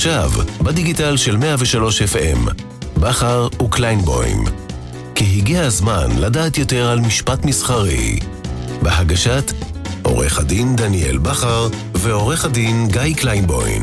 עכשיו, בדיגיטל של 103 FM, בחר וקליינבוים. כי הגיע הזמן לדעת יותר על משפט מסחרי. בהגשת עורך הדין דניאל בחר ועורך הדין גיא קליינבוים.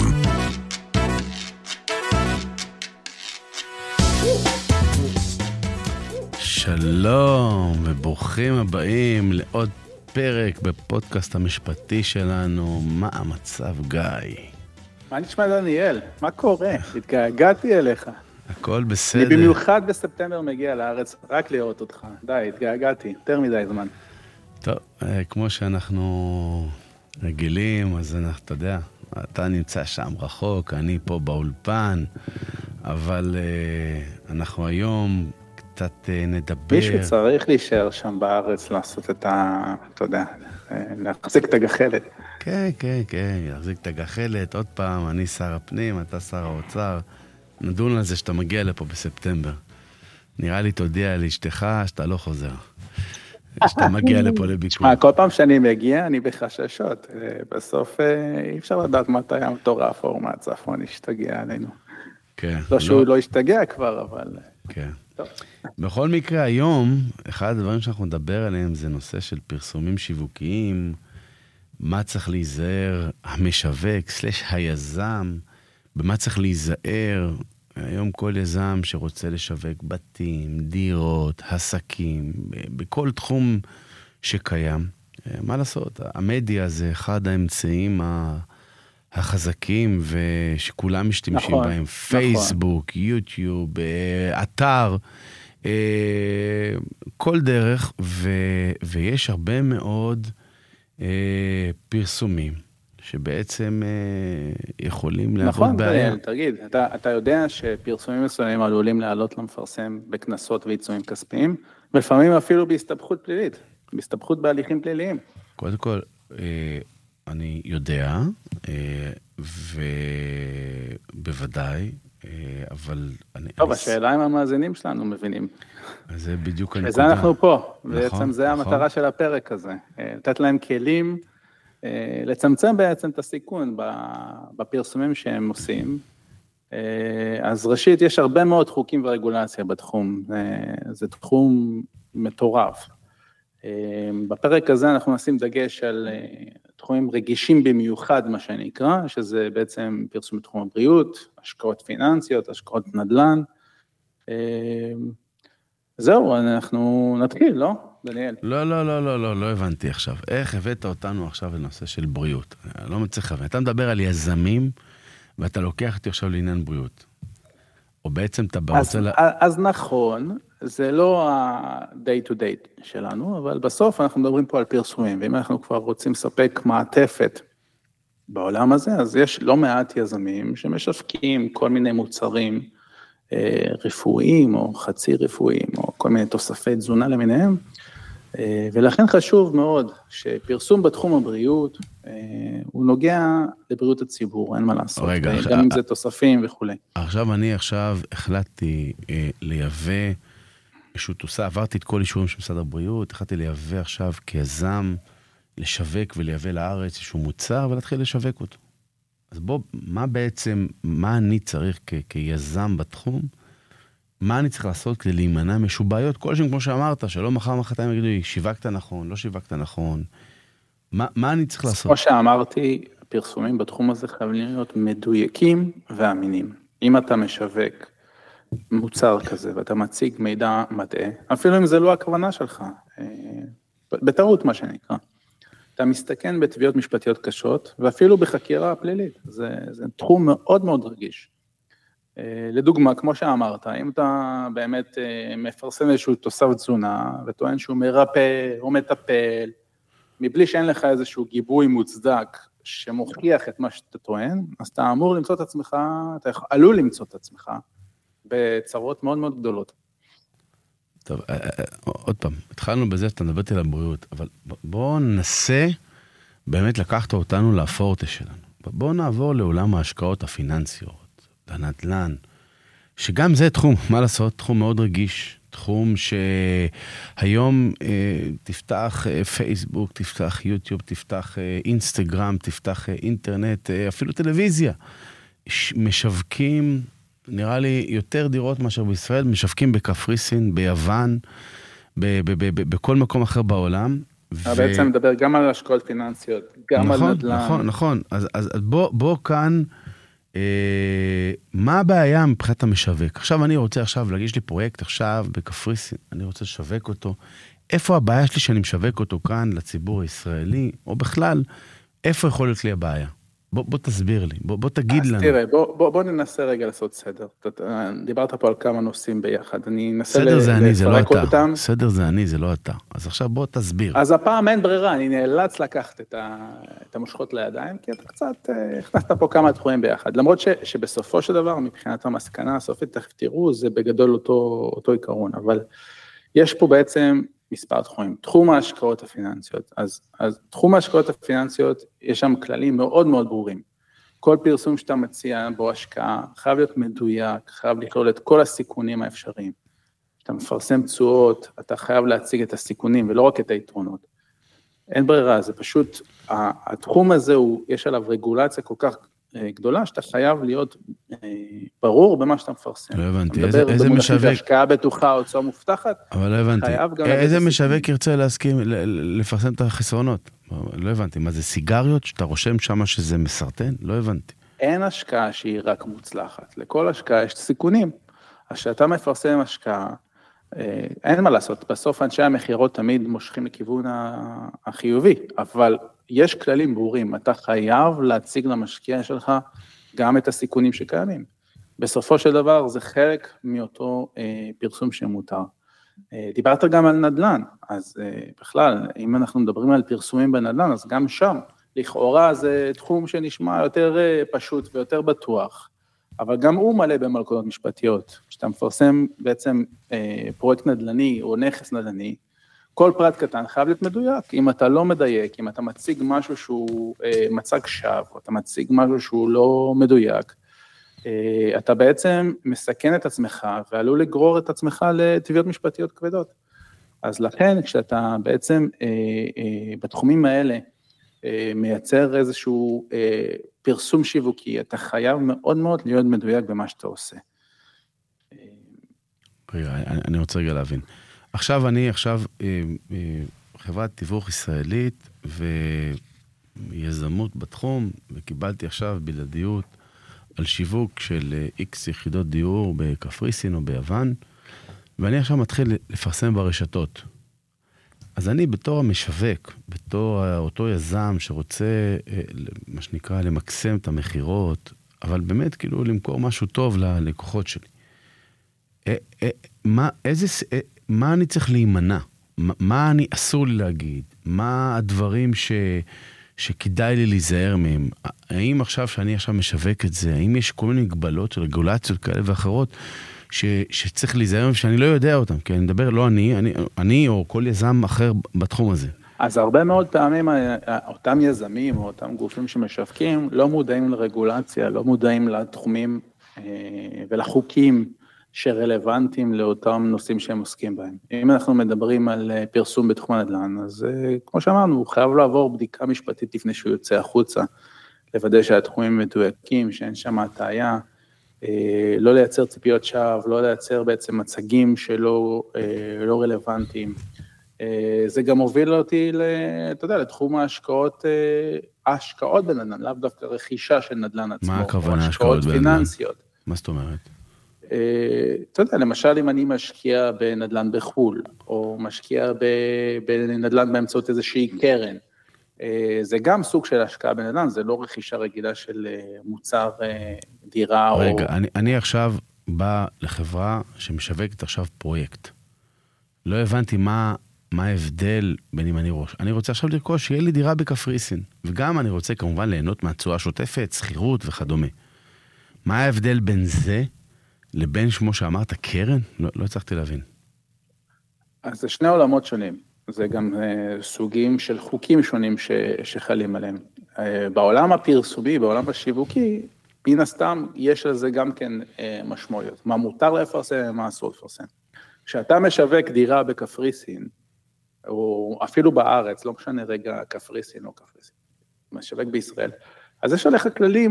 שלום וברוכים הבאים לעוד פרק בפודקאסט המשפטי שלנו. מה המצב, גיא? מה נשמע דניאל? מה קורה? התגעגעתי אליך. הכל בסדר. אני במיוחד בספטמבר מגיע לארץ רק לראות אותך. די, התגעגעתי, יותר מדי זמן. טוב, כמו שאנחנו רגילים, אז אתה יודע, אתה נמצא שם רחוק, אני פה באולפן, אבל אנחנו היום קצת נדבר. מישהו צריך להישאר שם בארץ לעשות את אתה יודע, להחזיק את הגחלת. כן, להחזיק את הגחלת. עוד פעם, אני שר הפנים, אתה שר האוצר. נדון על זה שאתה מגיע לפה בספטמבר. נראה לי תודיע לאשתך שאתה לא חוזר. שאתה מגיע לפה לביקור. כל פעם שאני מגיע, אני בחששות. בסוף אי אפשר לדעת מתי המטורף או מהצפון ישתגע עלינו. כן. לא שהוא לא ישתגע כבר, אבל... כן. בכל מקרה, היום, אחד הדברים שאנחנו נדבר עליהם זה נושא של פרסומים שיווקיים, מה צריך להיזהר, המשווק, היזם, במה צריך להיזהר. היום כל יזם שרוצה לשווק בתים, דירות, עסקים, בכל תחום שקיים. מה לעשות? המדיה זה אחד האמצעים החזקים ושכולם משתמשים בהם. פייסבוק, יוטיוב, אתר, כל דרך, ויש הרבה מאוד פרסומים שבעצם יכולים לעבוד בעיה. נכון, תגיד, אתה יודע שפרסומים מסוימים עלולים לעלות למפרסם בכנסות ועיצומים כספיים, ולפעמים אפילו בהסתבכות פלילית, בהסתבכות בהליכים פליליים. קודם כל, אני יודע, ובוודאי, אבל... טוב, השאלה אם המאזינים שלנו מבינים. זה בדיוק הנקודה. וזה אנחנו פה, בעצם זה המטרה של הפרק הזה, לתת להם כלים, לצמצם בעצם את הסיכון בפרסומים שהם עושים. אז ראשית, יש הרבה מאוד חוקים ורגולציה בתחום, זה תחום מטורף. בפרק הזה אנחנו נשים דגש על תחומים רגישים במיוחד, מה שנקרא, שזה בעצם פרסום בתחום הבריאות, השקעות פיננסיות, השקעות נדל"ן. זהו, אנחנו נתחיל, לא, דניאל? לא הבנתי עכשיו. איך הבאת אותנו עכשיו לנושא של בריאות? לא מצליח להבין. אתה מדבר על יזמים, ואתה לוקח אותי עכשיו לעניין בריאות. או בעצם אתה רוצה... אז נכון, זה לא ה-day to day שלנו, אבל בסוף אנחנו מדברים פה על פרסומים, ואם אנחנו כבר רוצים לספק מעטפת בעולם הזה, אז יש לא מעט יזמים שמשווקים כל מיני מוצרים רפואיים, או חצי רפואיים, או כל מיני תוספי תזונה למיניהם, ולכן חשוב מאוד שפרסום בתחום הבריאות, הוא נוגע לבריאות הציבור, אין מה לעשות, גם אם זה תוספים וכו'. עכשיו אני החלטתי לייבא, עברתי את כל אישורים של משרד הבריאות, החלטתי לייבא עכשיו כיזם, לשווק ולייבא לארץ איזשהו מוצר, ולהתחיל לשווק אותו. אז מה אני צריך כיזם בתחום, מה אני צריך לעשות כדי להימנע משהו בעיות, כלשהם כמו שאמרת, שלא מחרתיים יגידו לי, שיווקת נכון, לא שיווקת נכון, מה אני צריך לעשות? כמו שאמרתי, הפרסומים בתחום הזה חייבים להיות מדויקים ואמינים. אם אתה משווק מוצר כזה, ואתה מציג מידע מטעה, אפילו אם זה לא הכוונה שלך, בטעות מה שנקרא, אתה מסתכן בתביעות משפטיות קשות, ואפילו בחקירה פלילית, זה תחום מאוד מאוד רגיש. לדוגמה, כמו שאמרת, אם אתה באמת מפרסם איזשהו תוסף תזונה, וטוען שהוא מרפא או מטפל, מבלי שאין לך איזשהו גיבוי מוצדק, שמוכיח את מה שאתה טוען, אז אתה אמור למצוא את עצמך, אתה עלול למצוא את עצמך, בצרות מאוד מאוד גדולות. טוב, עוד פעם, התחלנו בזה שאתה מדברת על הבריאות, אבל בואו ננסה באמת לקחת אותנו לפורטה שלנו. בואו נעבור לעולם ההשקעות הפיננסיות, לנדל"ן, שגם זה תחום, מה לעשות, תחום מאוד רגיש, תחום שהיום תפתח פייסבוק, תפתח יוטיוב, תפתח אינסטגרם, תפתח אינטרנט, אפילו טלוויזיה. משווקים, נראה לי, יותר דירות מאשר בישראל, משווקים בקפריסין, ביוון, בכל מקום אחר בעולם. בעצם מדבר גם על השקעות פיננסיות, גם על נדל"ן. נכון. אז בוא כאן, מה הבעיה מבחינת המשווק? עכשיו אני רוצה להגיש לי פרויקט עכשיו בקפריסין, אני רוצה לשווק אותו. איפה הבעיה שלי שאני משווק אותו כאן לציבור הישראלי, או בכלל, איפה יכול להיות לי הבעיה? בוא תסביר לי, בוא תגיד לנו. אז תראה, בוא ננסה רגע לעשות סדר. דיברת פה על כמה נושאים ביחד, אני אנסה לפרק אותם. סדר זה אני, זה לא אתה. אז עכשיו בוא תסביר. אז הפעם אין ברירה, אני נאלץ לקחת את המושכות לידיים, כי אתה קצת הכנסת פה כמה תחומים ביחד. למרות שבסופו של דבר, מבחינת המסקנה הסופית, תכף תראו, זה בגדול אותו עיקרון, אבל יש פה בעצם מספר תחומים. תחום ההשקעות הפיננסיות. אז תחום ההשקעות הפיננסיות, יש שם כללים מאוד מאוד ברורים. כל פרסום שאתה מציע בו השקעה, חייב להיות מדויק, חייב לכלול את כל הסיכונים האפשריים. כשאתה מפרסם תשואות, אתה חייב להציג את הסיכונים, ולא רק את היתרונות. אין ברירה, זה פשוט, התחום הזה, יש עליו רגולציה כל כך גדולה, שאתה חייב להיות ברור במה שאתה מפרסם. לא הבנתי, איזה משווק... השקעה בטוחה, הוצאה מובטחת. אבל לא הבנתי, איזה משווק ירצה להסכים, לפרסם את החסרונות? לא הבנתי, מה זה סיגריות, שאתה רושם שמה שזה מסרטן? לא הבנתי. אין השקעה שהיא רק מוצלחת, לכל השקעה יש סיכונים. אז שאתה מפרסם השקעה, אין מה לעשות, בסוף אנשי המחירות תמיד מושכים לכיוון החיובי, אבל יש כללים ברורים, אתה חייב להציג למשקיע שלך גם את הסיכונים שקיימים. בסופו של דבר זה חלק מאותו פרסום שמותר. דיברת גם על נדל"ן, אז בכלל, אם אנחנו מדברים על פרסומים בנדל"ן, אז גם שם, לכאורה זה תחום שנשמע יותר פשוט ויותר בטוח, אבל גם הוא מלא במלכודות משפטיות. כשאתה מפרסם בעצם פרויקט נדל"ני או נכס נדל"ני, כל פרט קטן חייב להיות מדויק. אם אתה לא מדייק, אם אתה מציג משהו שהוא מצג שווא, או אתה מציג משהו שהוא לא מדויק, אתה בעצם מסכן את עצמך, ועלול לגרור את עצמך לתביעות משפטיות כבדות. אז לכן, כשאתה בעצם בתחומים האלה, מייצר איזשהו פרסום שיווקי, אתה חייב מאוד מאוד להיות מדויק במה שאתה עושה. רגע, אני רוצה רגע להבין. אני עכשיו חברת תיווך ישראלית ויזמות בתחום, וקיבלתי עכשיו בלעדיות על שיווק של X יחידות דיור בקפריסין או ביוון, ואני עכשיו מתחיל לפרסם ברשתות. אז אני בתור המשווק, בתור אותו יזם שרוצה, מה שנקרא, למקסם את המחירות, אבל באמת כאילו למכור משהו טוב ללקוחות שלי. מה אני צריך להימנע? מה אני אסור לי להגיד? מה הדברים שכדאי לי להיזהר מהם? האם עכשיו שאני עכשיו משווק את זה, האם יש כל מיני מגבלות של רגולציות כאלה ואחרות שצריך להיזהר מהם שאני לא יודע אותם? כי אני מדבר לא אני או כל יזם אחר בתחום הזה. אז הרבה מאוד פעמים אותם יזמים או אותם גופים שמשווקים לא מודעים לרגולציה, לא מודעים לתחומים ולחוקים שרלוונטיים לאותם נושאים שהם עוסקים בהם. אם אנחנו מדברים על פרסום בתחום הנדל"ן, אז כמו שאמרנו, הוא חייב לעבור בדיקה משפטית לפני שהוא יוצא החוצה, לוודא שהתחומים מדויקים, שאין שם הטעיה, לא לייצר ציפיות שווא, לא לייצר בעצם מצגים שלא לא רלוונטיים. זה גם הוביל אותי, אתה יודע, לתחום ההשקעות בנדל"ן, לאו דווקא רכישה של נדל"ן עצמו. מה הכוונה השקעות בנדל"ן? פיננסיות. מה זאת אומרת? אתה יודע, למשל אם אני משקיע בנדל"ן בחול, או משקיע בנדל"ן באמצעות איזושהי קרן, זה גם סוג של השקעה בנדל"ן, זה לא רכישה רגילה של מוצר דירה. רגע, אני עכשיו בא לחברה שמשווקת עכשיו פרויקט. לא הבנתי מה ההבדל בין אם אני רוצה עכשיו לרכוש, שיהיה לי דירה בקפריסין, וגם אני רוצה כמובן ליהנות מהתשואה שוטפת, שכירות וכדומה. מה ההבדל בין זה לבין שמו שאמרת קרן? לא הצלחתי להבין. אז זה שני עולמות שונים. זה גם סוגים של חוקים שונים שחלים עליהם. בעולם הפרסומי, בעולם השיווקי, מן הסתם יש לזה גם כן משמעויות. מה מותר לפרסם, מה אסור לפרסם. כשאתה משווק דירה בקפריסין, או אפילו בארץ, לא משנה רגע קפריסין או קפריסין, משווק בישראל, אז יש עליך כללים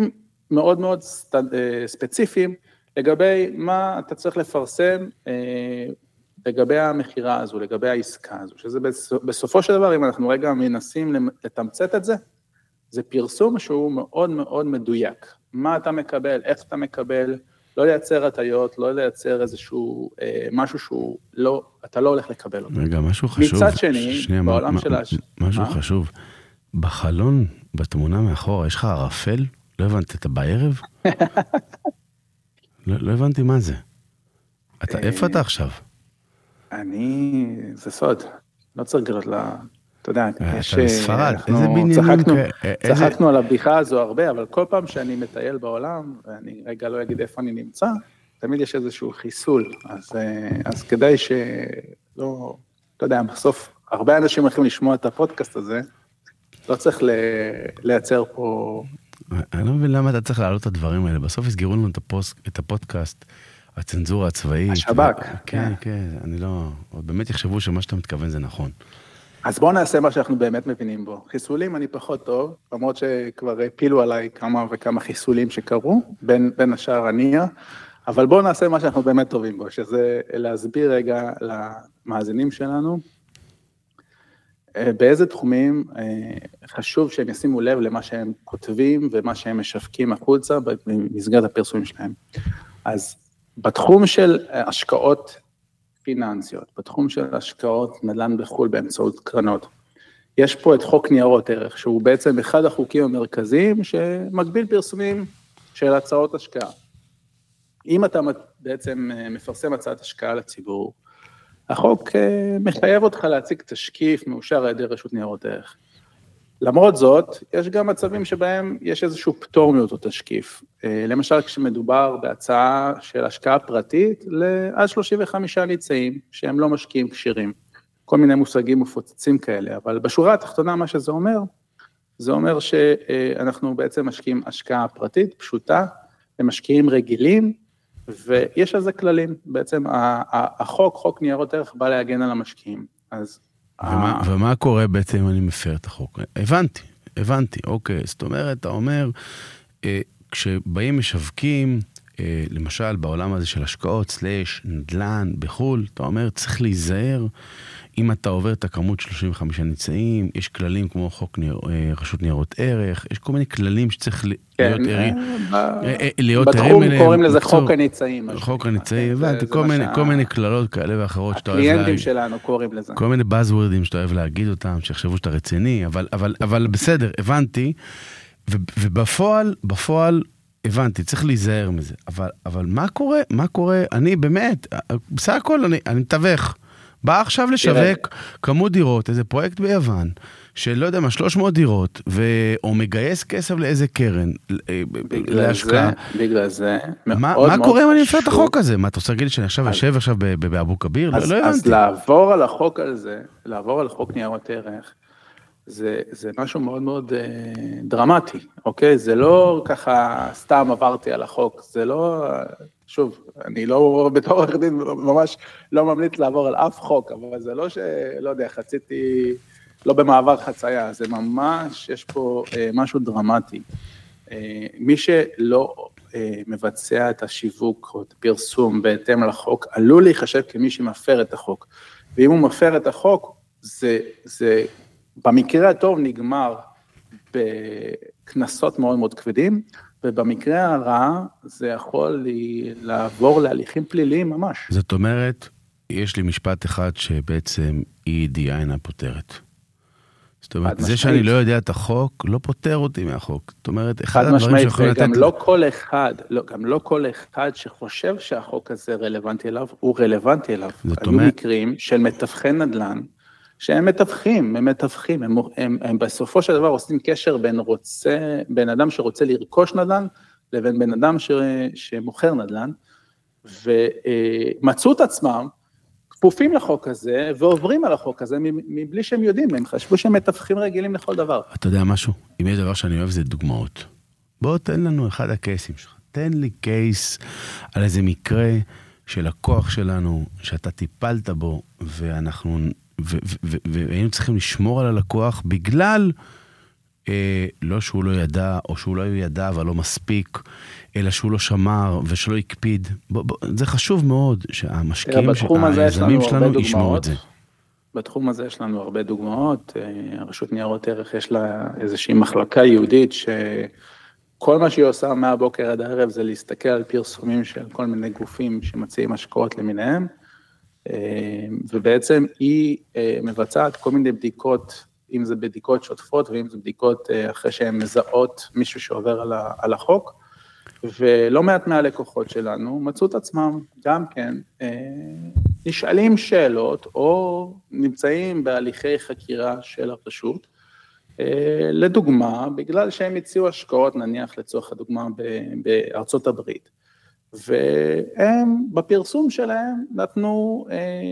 מאוד מאוד ספציפיים, לגבי מה אתה צריך לפרסם, לגבי המחירה הזו, לגבי העסקה הזו, שזה בסופו של דבר, אם אנחנו רגע מנסים לתמצת את זה, זה פרסום שהוא מאוד מאוד מדויק. מה אתה מקבל, איך אתה מקבל, לא לייצר הטיות, לא לייצר איזשהו משהו שהוא לא, אתה לא הולך לקבל אותו. רגע, משהו חשוב. מצד שני, בעולם של משהו חשוב. בחלון, בתמונה מאחורה, יש לך ערפל? לא הבנתי, אתה בערב? לא הבנתי מה זה. איפה אתה עכשיו? זה סוד. לא צריך גלות אתה יודע, אתה בספרד, איזה בניינים צחקנו על הבדיחה הזו הרבה, אבל כל פעם שאני מטייל בעולם, ואני רגע לא אגיד איפה אני נמצא, תמיד יש איזשהו חיסול, אז כדאי שלא, אתה יודע, בסוף, הרבה אנשים הולכים לשמוע את הפודקאסט הזה, לא צריך לייצר פה... אני לא מבין למה אתה צריך להעלות את הדברים האלה, בסוף יסגרו לנו את הפודקאסט, הצנזורה הצבאית. השב"כ. כן, כן, אני לא... באמת יחשבו שמה שאתה מתכוון זה נכון. אז בואו נעשה מה שאנחנו באמת מבינים בו. חיסולים אני פחות טוב, למרות שכבר הפילו עליי כמה וכמה חיסולים שקרו, בין השאר הנייה, אבל בואו נעשה מה שאנחנו באמת טובים בו, שזה להסביר רגע למאזינים שלנו, באיזה תחומים חשוב שהם ישימו לב למה שהם כותבים, ומה שהם משווקים החוצה במסגרת הפרסומים שלהם. אז בתחום של השקעות פיננסיות, בתחום של השקעות נדל"ן בחו"ל באמצעות קרנות, יש פה את חוק ניירות ערך, שהוא בעצם אחד החוקים המרכזיים שמגביל פרסומים של הצעות השקעה. אם אתה בעצם מפרסם הצעת השקעה לציבור, החוק מחייב אותך להציג תשקיף מאושר על ידי רשות ניירות ערך. למרות זאת, יש גם מצבים שבהם יש איזשהו פטור מאותו תשקיף. למשל, כשמדובר בהצעה של השקעה פרטית, עד 35 ניצאים, שהם לא משקיעים קשירים. כל מיני מושגים מפוצצים כאלה, אבל בשורה התחתונה, מה שזה אומר, זה אומר שאנחנו בעצם משקיעים השקעה פרטית, פשוטה, למשקיעים רגילים, ויש על זה כללים. בעצם החוק, חוק ניירות ערך, בא להגן על המשקיעים. אז... ומה קורה בעצם אם אני מפר את החוק? הבנתי, אוקיי. זאת אומרת, אתה אומר, כשבאים משווקים, למשל בעולם הזה של השקעות, סלש, נדל"ן, בחול, אתה אומר, צריך להיזהר, אם אתה עובר את הכמות 35 ניצאים, יש כללים כמו חוק רשות ניירות ערך, יש כל מיני כללים שצריך להיות בתחום קוראים לזה חוק הניצאים. חוק הניצאים, הבנתי, כל מיני כללות כאלה ואחרות שאתה אוהב הקליינטים שלנו קוראים לזה. כל מיני buzzwordים שאתה אוהב להגיד אותם, שיחשבו שאתה רציני, אבל בסדר, הבנתי, ובפועל הבנתי, צריך להיזהר מזה, אבל מה קורה, אני באמת, בסך הכל אני מתווך, בא עכשיו לשווק כמות דירות, איזה פרויקט ביוון, שלא יודע מה, 300 דירות, או מגייס כסף לאיזה קרן, להשקעה. בגלל זה, מה קורה אם אני מפר את החוק הזה? מה, אתה רוצה להגיד לי שאני יושב עכשיו באבו כביר? לא הבנתי. אז לעבור על החוק הזה, לעבור על חוק ניירות ערך, זה משהו מאוד מאוד דרמטי, אוקיי? זה לא ככה סתם עברתי על החוק, זה לא... שוב, אני לא, בתור עורך דין, ממש לא ממליץ לעבור על אף חוק, אבל זה לא לא יודע, חציתי, לא במעבר חצייה, זה ממש, יש פה משהו דרמטי. מי שלא מבצע את השיווק או את הפרסום בהתאם לחוק, עלול להיחשב כמי שמפר את החוק. ואם הוא מפר את החוק, זה במקרה הטוב נגמר בכנסות מאוד מאוד כבדים, ובמקרה הרע זה יכול לעבור להליכים פליליים ממש. זאת אומרת, יש לי משפט אחד שבעצם אי ידיעה אינה פותרת. זאת אומרת, זה שאני לא יודע את החוק, לא פותר אותי מהחוק. זאת אומרת, אחד הדברים שיכולים לתת... גם לא כל אחד שחושב שהחוק הזה רלוונטי אליו, הוא רלוונטי אליו. היו מקרים של מתווכי נדל"ן, שהם מתווכים, הם בסופו של דבר עושים קשר בין אדם שרוצה לרכוש נדל"ן, לבין בן אדם שמוכר נדל"ן, ומצאו את עצמם, כפופים לחוק הזה, ועוברים על החוק הזה, מבלי שהם יודעים, הם חשבו שהם מתווכים רגילים לכל דבר. אתה יודע משהו? אם יש דבר שאני אוהב זה דוגמאות. בוא תן לנו אחד הקייסים שלך, תן לי קייס על איזה מקרה של הכוח שלנו, שאתה טיפלת בו, והיינו צריכים לשמור על הלקוח בגלל לא שהוא לא ידע, או שהוא לא ידע אבל לא מספיק, אלא שהוא לא שמר ושלא יקפיד. זה חשוב מאוד שהמשקיעים, היזמים שלנו ישמעו את זה. בתחום הזה יש לנו הרבה דוגמאות. הרשות ניירות ערך יש לה איזושהי מחלקה יהודית שכל מה שהיא עושה מהבוקר עד הערב זה להסתכל על פרסומים של כל מיני גופים שמציעים השקעות למיניהם, ובעצם היא מבצעת כל מיני בדיקות, אם זה בדיקות שוטפות ואם זה בדיקות אחרי שהן מזהות מישהו שעובר על החוק, ולא מעט מהלקוחות שלנו מצאו את עצמם גם כן נשאלים שאלות או נמצאים בהליכי חקירה של הרשות, לדוגמה, בגלל שהם הציעו השקעות נניח לצורך הדוגמה בארצות הברית, והם בפרסום שלהם נתנו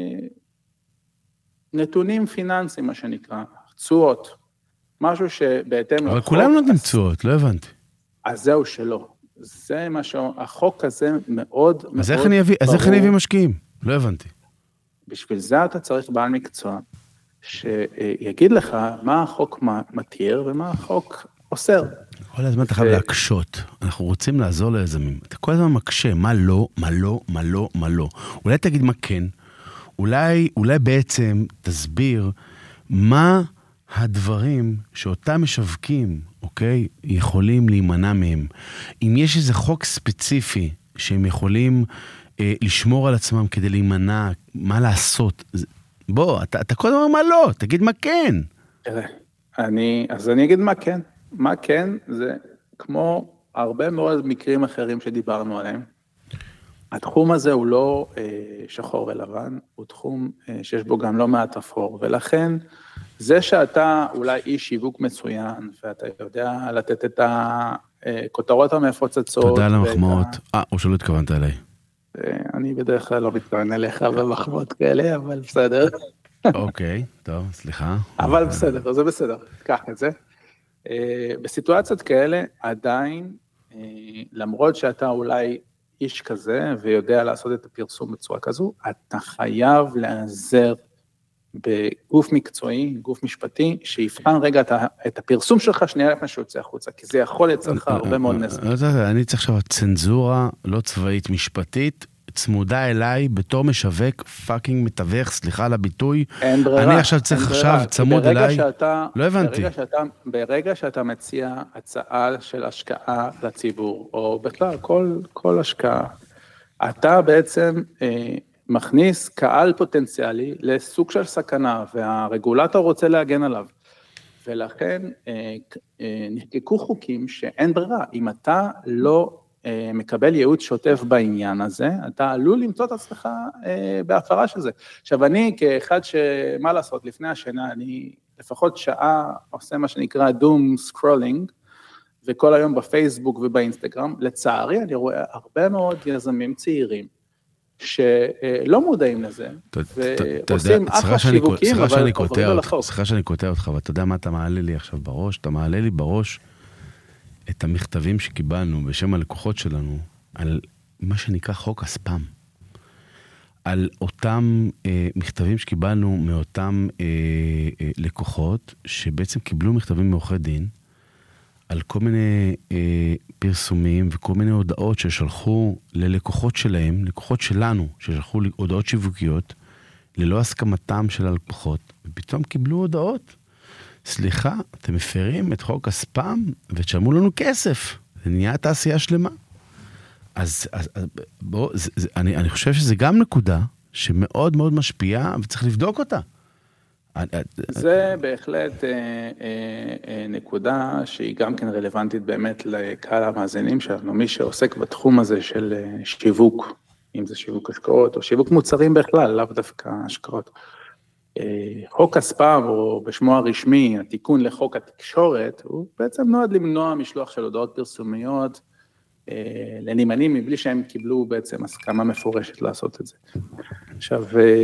נתונים פיננסיים, מה שנקרא, תשואות, משהו שבהתאם... אבל כולם לא נמצאות, לא הבנתי. אז זהו שלא. זה מה שהחוק הזה מאוד... אז איך אני אביא משקיעים? לא הבנתי. בשביל זה אתה צריך בעל מקצוע, שיגיד לך מה החוק מתיר ומה החוק אוסר. כל הזמן אתה חייב להקשות. אנחנו רוצים לעזור ליזמים. אתה כל הזמן מקשה, מה לא, מה לא, מה לא, מה לא. אולי תגיד מה כן. אולי בעצם תסביר מה הדברים שאותם משווקים, אוקיי, יכולים להימנע מהם. אם יש איזה חוק ספציפי שהם יכולים לשמור על עצמם כדי להימנע, מה לעשות. בוא, אתה כל הזמן מה לא, תגיד מה כן. אז אני אגיד מה כן. מה כן זה כמו הרבה מאוד מקרים אחרים שדיברנו עליהם. התחום הזה הוא לא שחור ולבן, הוא תחום שיש בו גם לא מעט אפור, ולכן זה שאתה אולי איש שיווק מצוין, ואתה יודע לתת את הכותרות המפוצצות. תודה על המחמאות. או שלא התכוונת אליי. אני בדרך כלל לא מתכוון אליך במחמאות כאלה, אבל בסדר. אוקיי, טוב, סליחה. אבל בסדר, זה בסדר, קח את זה. בסיטואציות כאלה, עדיין, למרות שאתה אולי איש כזה, ויודע לעשות את הפרסום בצורה כזו, אתה חייב להיעזר בגוף מקצועי, גוף משפטי, שיבחן רגע את הפרסום שלך שנייה לפני שיוצא החוצה, כי זה יכול לייצר לך הרבה מאוד נזק. אני צריך עכשיו צנזורה לא צבאית משפטית, צמודה אליי בתור משווק פאקינג מתווך, סליחה על הביטוי. אין ברירה. אני עכשיו צריך עכשיו צמוד אליי. לא הבנתי. ברגע שאתה מציע הצעה של השקעה לציבור, או בכלל כל השקעה, אתה בעצם מכניס קהל פוטנציאלי לסוג של סכנה, והרגולטור רוצה להגן עליו. ולכן נחקקו חוקים שאין ברירה. אם אתה לא מקבל ייעוץ שוטף בעניין הזה, אתה עלול למצוא את עצמך בהפרה של זה. עכשיו, אני כאחד שמה לעשות, לפני השינה, אני לפחות שעה עושה מה שנקרא doom scrolling, וכל היום בפייסבוק ובאינסטגרם, לצערי אני רואה הרבה מאוד יזמים צעירים, שלא מודעים לזה, ועושים אחלה שיווקים, אבל עוברים על החוק. סליחה שאני קוטע אותך, ואתה יודע מה אתה מעלה לי עכשיו בראש? אתה מעלה לי בראש את המכתבים שקיבלנו בשם הלקוחות שלנו, על מה שנקרא חוק הספאם. על אותם מכתבים שקיבלנו מאותם לקוחות, שבעצם קיבלו מכתבים מעורכי דין, על כל מיני פרסומים וכל מיני הודעות ששלחו ללקוחות שלהם, לקוחות שלנו, ששלחו הודעות שיווקיות, ללא הסכמתם של הלקוחות, ופתאום קיבלו הודעות. סליחה, אתם מפרים את חוק הספאם, ותשלמו לנו כסף. זה נהיה תעשייה שלמה. אז בוא, אני חושב שזה גם נקודה שמאוד מאוד משפיעה, וצריך לבדוק אותה. זה בהחלט נקודה שהיא גם כן רלוונטית באמת לקהל המאזינים שלנו, מי שעוסק בתחום הזה של שיווק, אם זה שיווק השקעות או שיווק מוצרים בכלל, לאו דווקא השקעות. חוק הספאם, או בשמו הרשמי, התיקון לחוק התקשורת, הוא בעצם נועד למנוע משלוח של הודעות פרסומיות לנמענים, מבלי שהם קיבלו בעצם הסכמה מפורשת לעשות את זה. עכשיו,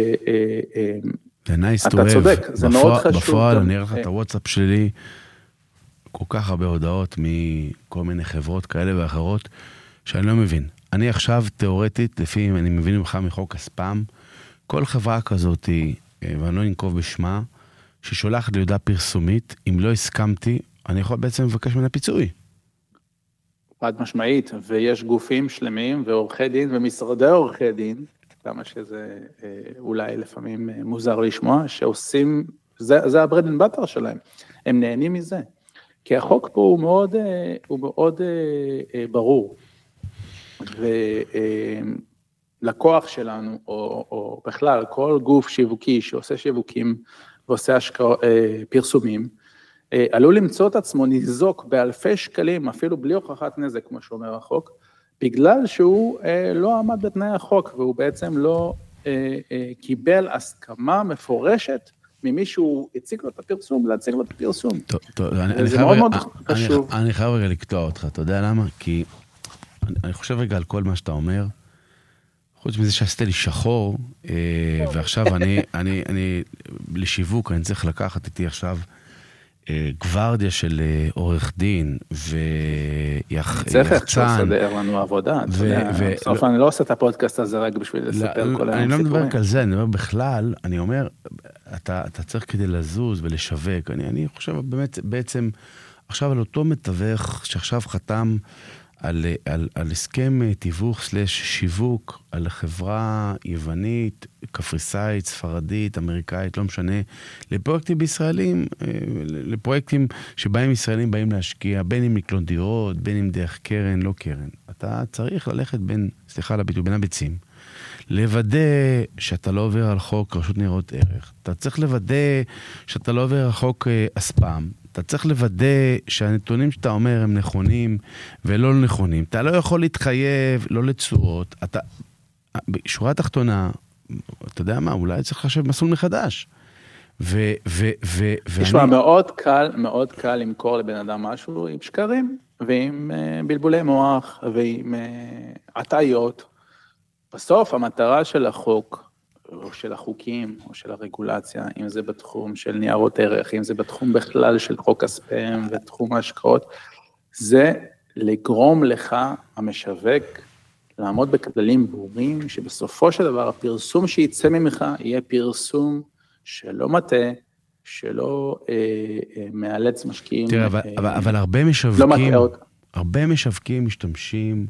אתה צודק, זה מאוד חשוב. בפועל אני אראה לך את הוואטסאפ שלי, כל כך הרבה הודעות מכל מיני חברות כאלה ואחרות, שאני לא מבין. אני עכשיו תיאורטית, לפי אני מבין ממך מחוק הספאם, כל חברה כזאת, ואני לא ננקוב בשמה, ששולחת לי הודעה פרסומית, אם לא הסכמתי, אני יכול בעצם לבקש ממנה פיצוי. חד משמעית, ויש גופים שלמים ועורכי דין ומשרדי עורכי דין, כמה שזה אולי לפעמים מוזר לשמוע, שעושים, זה הברד אנד באטר שלהם, הם נהנים מזה. כי החוק פה הוא מאוד ברור, ולקוח שלנו, או בכלל, כל גוף שיווקי שעושה שיווקים ועושה פרסומים, עלול למצוא את עצמו ניזוק באלפי שקלים, אפילו בלי הוכחת נזק, כמו שאומר החוק, בגלל שהוא לא עמד בתנאי החוק, והוא בעצם לא קיבל הסכמה מפורשת, ממי שהוא הציג לו את הפרסום, להציג לו את הפרסום. זה מאוד מאוד חשוב. אני חייב רגע לקטוע אותך, אתה יודע למה? כי אני חושב רגע על כל מה שאתה אומר, חוץ מזה שעשית לי שחור, ועכשיו אני לשיווק, אני צריך לקחת איתי עכשיו גוורדיה של עורך דין ויחצן. צריך לסדר לנו עבודה. בסוף אני לא עושה את הפודקאסט הזה רק בשביל לספר כל אני לא מדבר על זה, אני אומר בכלל, אני אומר, אתה צריך כדי לזוז ולשווק. אני חושב בעצם עכשיו על אותו מתווך שעכשיו חתם על הסכם תיווך סלש שיווק, על חברה יוונית, קפריסאית, ספרדית, אמריקאית, לא משנה, לפרויקטים בישראלים, לפרויקטים שבהם ישראלים באים להשקיע, בין אם לקנות דירות, בין אם דרך קרן, לא קרן. אתה צריך ללכת בין הביצים, לוודא שאתה לא עובר על חוק רשות ניירות ערך, אתה צריך לוודא שאתה לא עובר על חוק אספאם, אתה צריך לוודא שהנתונים שאתה אומר הם נכונים ולא נכונים. אתה לא יכול להתחייב, לא לתשואות. בשורה התחתונה, אתה יודע מה, אולי צריך לחשב מסלול מחדש. תשמע, מאוד קל למכור לבן אדם משהו עם שקרים, ועם בלבולי מוח, ועם עטיות. בסוף, המטרה של החוק, או של החוקים, או של הרגולציה, אם זה בתחום של ניירות ערך, אם זה בתחום בכלל של חוק הספאם ותחום ההשקעות, זה לגרום לך, המשווק, לעמוד בכללים ברורים, שבסופו של דבר, הפרסום שיצא ממך, יהיה פרסום שלא מטעה, שלא מאלץ משקיעים. תראה, אבל הרבה משווקים משתמשים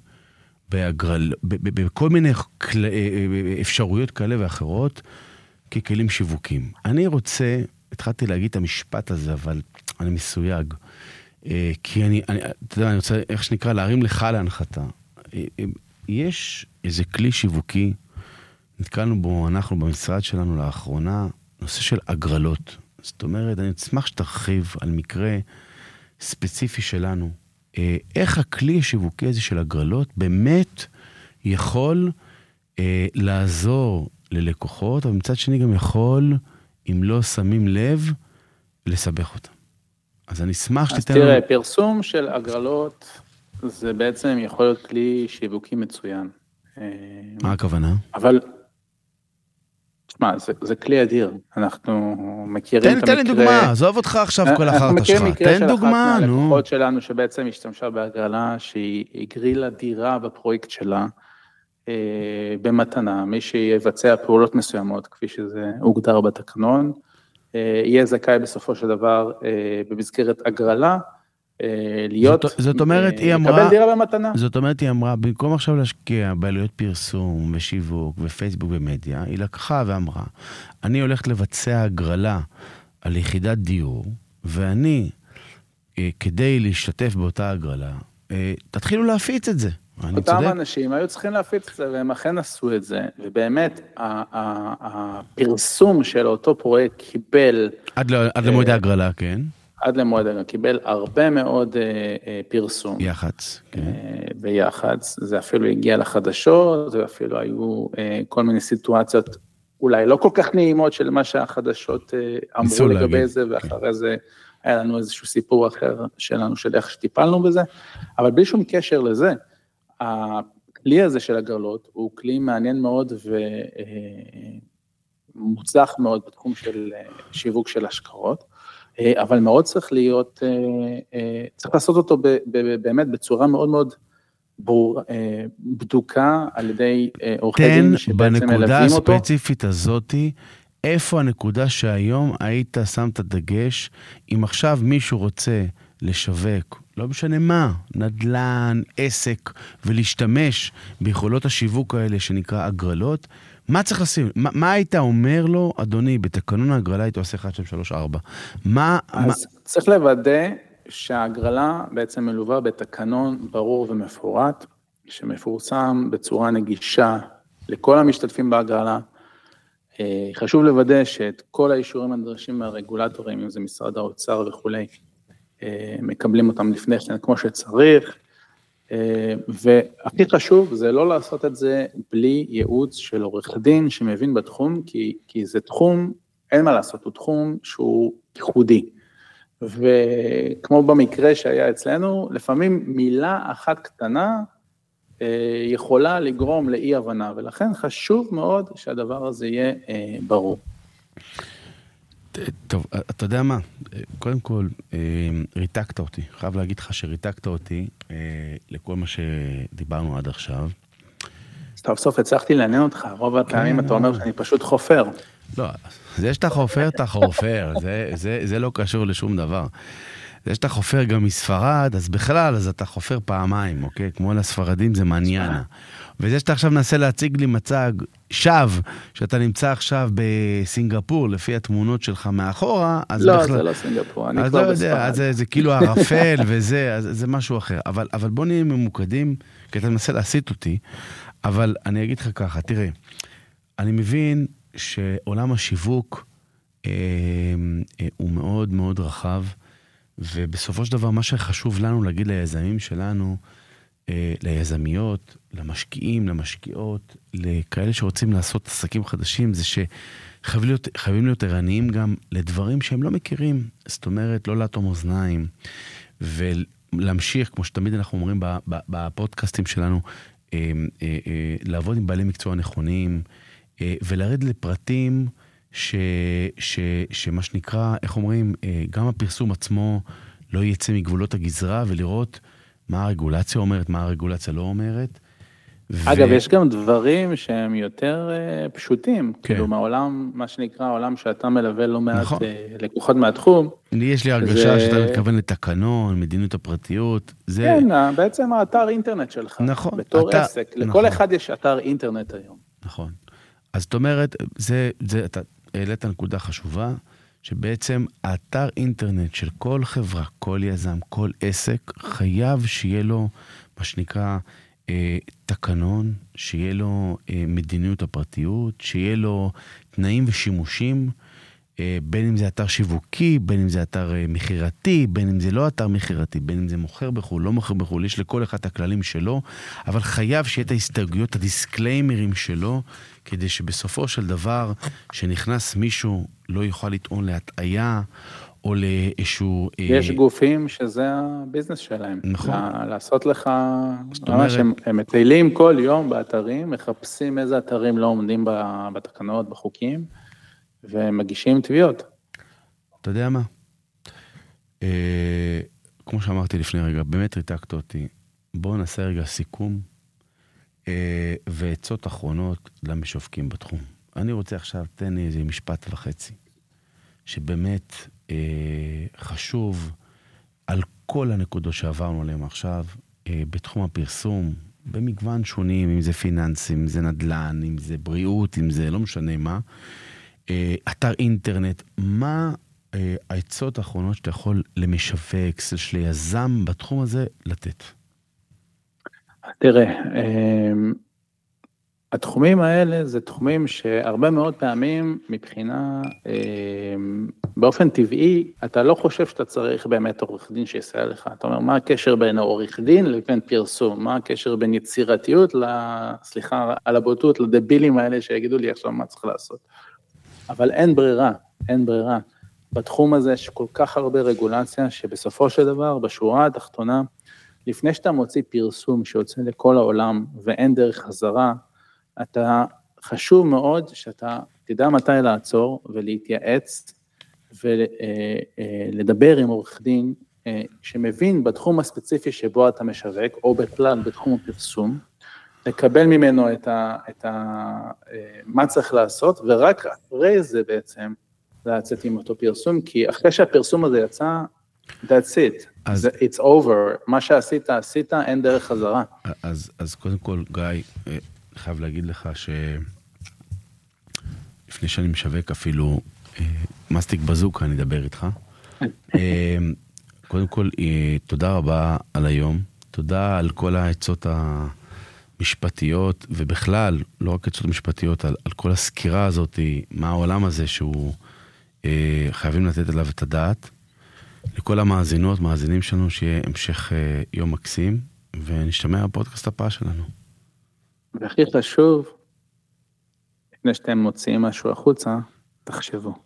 בכל מיני אפשרויות כאלה ואחרות, ככלים שיווקים. אני רוצה, התחלתי להגיד את המשפט הזה, אבל אני מסויג, כי אתה יודע, אני רוצה, איך שנקרא, להרים לך להנחתה. יש איזה כלי שיווקי, נתקלנו בו, אנחנו במשרד שלנו לאחרונה, נושא של הגרלות. זאת אומרת, אני אשמח שתרחיב על מקרה ספציפי שלנו, איך הכלי השיווקי הזה של הגרלות באמת יכול לעזור ללקוחות, אבל מצד שני גם יכול, אם לא שמים לב, לסבך אותם. אז אני אשמח שתיתן... אז תראה, פרסום של הגרלות, זה בעצם יכול להיות כלי שיווקי מצוין. מה הכוונה? אבל, תשמע, זה כלי אדיר. אנחנו מכירים את המקרה... תן לי דוגמה, עזוב אותך עכשיו כל החרטה שלך. תן דוגמה, נו. הלקוחות שלנו שבעצם השתמשה בהגרלה, שהיא הגרילה דירה בפרויקט שלה, במתנה, מי שיבצע פעולות מסוימות, כפי שזה הוגדר בתקנון, יהיה זכאי בסופו של דבר, במסגרת הגרלה, להיות, זאת אומרת, היא אמרה, לקבל דירה במתנה. זאת אומרת, היא אמרה, במקום עכשיו להשקיע בעלויות פרסום ושיווק ופייסבוק ומדיה, היא לקחה ואמרה, אני הולכת לבצע הגרלה על יחידת דיור, ואני, כדי להשתתף באותה הגרלה, תתחילו להפיץ את זה. אותם אנשים היו צריכים להפיץ את זה, והם אכן עשו את זה, ובאמת, הפרסום של אותו פרויקט קיבל... עד למועד ההגרלה, כן. עד למועד ההגרלה, קיבל הרבה מאוד פרסום. יח"צ, כן. ביח"צ, זה אפילו הגיע לחדשות, ואפילו היו כל מיני סיטואציות, אולי לא כל כך נעימות של מה שהחדשות אמרו לגבי זה, ואחרי זה היה לנו איזשהו סיפור אחר שלנו, של איך שטיפלנו בזה, אבל בלי שום קשר לזה, הכלי הזה של הגרלות הוא כלי מעניין מאוד ומוצלח מאוד בתחום של שיווק של השקעות, אבל מאוד צריך להיות, צריך לעשות אותו באמת בצורה מאוד מאוד בדוקה על ידי עורכי דין שבעצם מלווים אותו. בנקודה הספציפית הזאת, איפה הנקודה שהיום היית שם את הדגש, אם עכשיו מישהו רוצה לשווק, לא משנה מה, נדל"ן, עסק, ולהשתמש ביכולות השיווק האלה שנקרא הגרלות, מה צריך לשים? מה היית אומר לו, אדוני, בתקנון ההגרלה היית עושה 1, 2, 3, 4? אז צריך לוודא שההגרלה בעצם מלווה בתקנון ברור ומפורט, שמפורסם בצורה נגישה לכל המשתתפים בהגרלה. חשוב לוודא שאת כל האישורים הנדרשים מהרגולטורים, אם זה משרד האוצר וכולי, מקבלים אותם לפני כן כמו שצריך, והכי חשוב זה לא לעשות את זה בלי ייעוץ של עורך דין שמבין בתחום, כי זה תחום, אין מה לעשות, הוא תחום שהוא ייחודי, וכמו במקרה שהיה אצלנו, לפעמים מילה אחת קטנה יכולה לגרום לאי הבנה, ולכן חשוב מאוד שהדבר הזה יהיה ברור. טוב, אתה יודע מה? קודם כל, ריתקת אותי. חייב להגיד לך שריתקת אותי לכל מה שדיברנו עד עכשיו. סוף סוף הצלחתי לעניין אותך. רוב הפעמים אתה אומר שאני פשוט חופר. לא, זה שאתה חופר, אתה חופר. זה לא קשור לשום דבר. זה שאתה חופר גם מספרד, אז בכלל, אז אתה חופר פעמיים, אוקיי? כמו לספרדים זה מעניינה. וזה שאתה עכשיו מנסה להציג לי מצג שווא, שאתה נמצא עכשיו בסינגפור, לפי התמונות שלך מאחורה, אז לא, בכלל... זה לא סינגפור, אני כבר כבר בספרד. בספרד. אז זה כאילו הרפל וזה, אז זה משהו אחר. אבל בוא נהיה ממוקדים, כי אתה מנסה להסיט אותי, אבל אני אגיד לך ככה, תראה, אני מבין שעולם השיווק הוא מאוד מאוד רחב, ובסופו של דבר מה שחשוב לנו להגיד ליזמים שלנו, ליזמיות, למשקיעים, למשקיעות, לכאלה שרוצים לעשות עסקים חדשים, זה שחייבים להיות ערניים גם לדברים שהם לא מכירים. זאת אומרת, לא לאטום אוזניים, ולהמשיך, כמו שתמיד אנחנו אומרים בפודקאסטים שלנו, לעבוד עם בעלי מקצוע נכונים, ולרד לפרטים שמה שנקרא, איך אומרים, גם הפרסום עצמו לא יצא מגבולות הגזרה, ולראות מה הרגולציה אומרת, מה הרגולציה לא אומרת. אגב, יש גם דברים שהם יותר פשוטים, כאילו מהעולם, מה שנקרא, העולם שאתה מלווה לא מעט לקוחות מהתחום. יש לי הרגשה שאתה מתכוון לתקנון, מדיניות הפרטיות. כן, בעצם האתר אינטרנט שלך, בתור עסק, לכל אחד יש אתר אינטרנט היום. נכון. אז זאת אומרת, אתה העלית נקודה חשובה, שבעצם האתר אינטרנט של כל חברה, כל יזם, כל עסק, חייב שיהיה לו, מה שנקרא, תקנון, שיהיה לו מדיניות הפרטיות, שיהיה לו תנאים ושימושים, בין אם זה אתר שיווקי, בין אם זה אתר מחירתי, בין אם זה לא אתר מחירתי, בין אם זה מוכר בחול, לא מוכר בחול, יש לכל אחד את הכללים שלו, אבל חייב שיהיה את ההסתייגויות, הדיסקליימרים שלו, כדי שבסופו של דבר, שנכנס מישהו, לא יוכל לטעון להטעיה, או לאיזשהו... יש גופים שזה הביזנס שלהם. נכון. לעשות לך... ממש הם מטיילים כל יום באתרים, מחפשים איזה אתרים לא עומדים בתקנות, בחוקים, ומגישים תביעות. אתה יודע מה? כמו שאמרתי לפני רגע, באמת ריתקת אותי. בואו נעשה רגע סיכום, ועצות אחרונות למשווקים בתחום. אני רוצה עכשיו, תן לי איזה משפט וחצי, שבאמת חשוב על כל הנקודות שעברנו עליהם עכשיו, בתחום הפרסום, במגוון שונים, אם זה פיננסים, אם זה נדל"ן, אם זה בריאות, אם זה לא משנה מה, אתר אינטרנט, מה העצות האחרונות שאתה יכול למשווק, ליזם בתחום הזה לתת? תראה, התחומים האלה זה תחומים שהרבה מאוד פעמים מבחינה, באופן טבעי, אתה לא חושב שאתה צריך באמת עורך דין שיסייע לך. אתה אומר, מה הקשר בין עורך דין לבין פרסום? מה הקשר בין יצירתיות, סליחה, על הבוטות, לדבילים האלה שיגידו לי עכשיו מה צריך לעשות. אבל אין ברירה, אין ברירה. בתחום הזה יש כל כך הרבה רגולציה, שבסופו של דבר, בשורה התחתונה, לפני שאתה מוציא פרסום שיוצא לכל העולם, ואין דרך חזרה, אתה חשוב מאוד שאתה תדע מתי לעצור, ולהתייעץ, ולדבר עם עורך דין, שמבין בתחום הספציפי שבו אתה משווק, או בכלל בתחום הפרסום, לקבל ממנו מה צריך לעשות, ורק אחרי זה בעצם לצאת עם אותו פרסום, כי אחרי שהפרסום הזה יצא, That's it. It's over. מה שעשית, אין דרך חזרה. אז קודם כל, גיא, חייב להגיד לך לפני שאני משווק אפילו מסטיק בזוקה, אני אדבר איתך. קודם כל, תודה רבה על היום. תודה על כל העצות המשפטיות, ובכלל, לא רק עצות משפטיות, על כל הסקירה הזאת, מה העולם הזה שהוא חייבים לתת עליו את הדעת. לכל המאזינות, מאזינים שלנו, שיהיה המשך יום מקסים, ונשתמע בפודקאסט הבא שלנו. והכי חשוב, לפני שאתם מוציאים משהו החוצה, תחשבו.